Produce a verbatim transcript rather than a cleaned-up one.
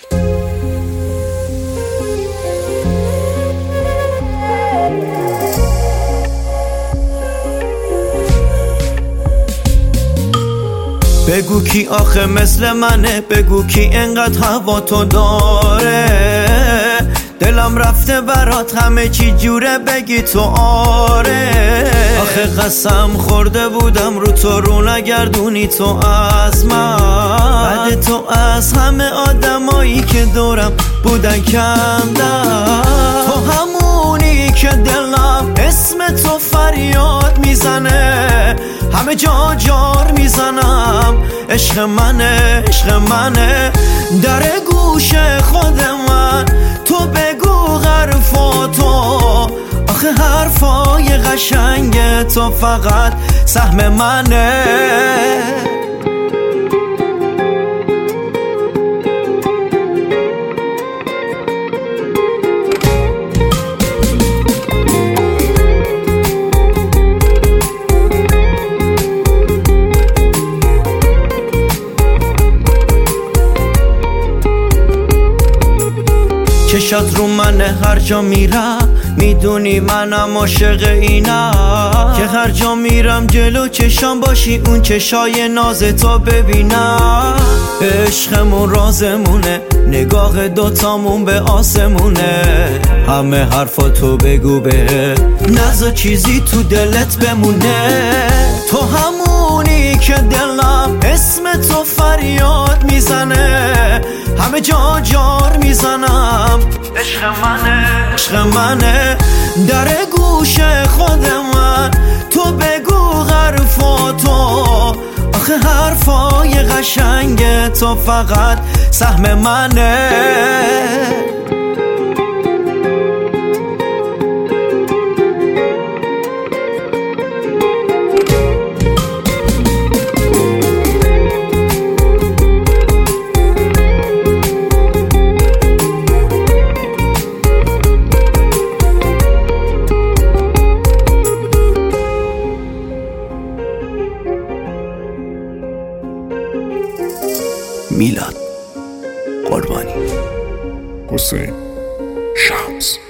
بگو کی آخه مثل منه، بگو کی انقدر هوا تو داره. دلم رفته برات همه چی جوره، بگی تو آره. آخه قسم خورده بودم رو تو رو نگردونی تو از من. بعد تو از همه آدمایی که دورم بودن کندم. تو همونی که دلم اسم تو فریاد میزنه، همه جا جار میزنم. عشق منه عشق منه، در گوش خود من تو بگو حرفاتو. آخه حرفای قشنگ تو فقط سهم منه. چشات رو منه هر جا میرم، میدونی منم عاشق اینم که هر جا میرم جلو چشام باشی، اون چشای ناز تو ببینم. عشقمون رازمونه، نگاه دوتامون به آسمونه. همه حرفا تو بگو به نذار چیزی تو دلت بمونه. تو همونی که دلم اسم تو فریاد میزنه، همه جا جار میزنم. عشق منه عشق منه، در گوش خود من تو بگو حرفاتو. آخه حرفای قشنگ تو فقط سهم منه. میلاد قربانی. حسین شمس.